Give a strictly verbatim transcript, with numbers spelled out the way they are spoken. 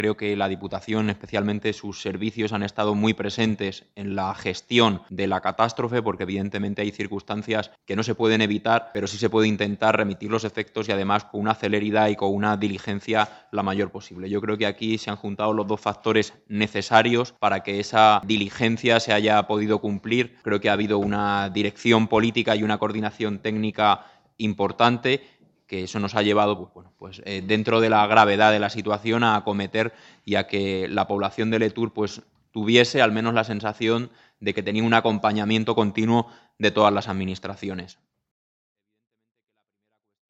Creo que la Diputación, especialmente sus servicios, han estado muy presentes en la gestión de la catástrofe, porque evidentemente hay circunstancias que no se pueden evitar, pero sí se puede intentar remitir los efectos y además con una celeridad y con una diligencia la mayor posible. Yo creo que aquí se han juntado los dos factores necesarios para que esa diligencia se haya podido cumplir. Creo que ha habido una dirección política y una coordinación técnica importante, que eso nos ha llevado, pues, bueno, pues eh, dentro de la gravedad de la situación, a acometer y a que la población de Letur pues tuviese al menos la sensación de que tenía un acompañamiento continuo de todas las administraciones.